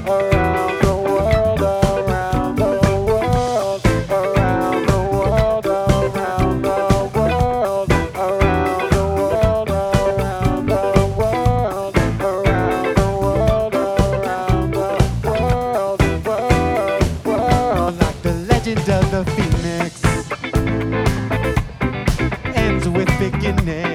around the world, around the world, around the world, around the world, around the world, around the world, around the world, around the world. Like the legend of the phoenix ends with beginning.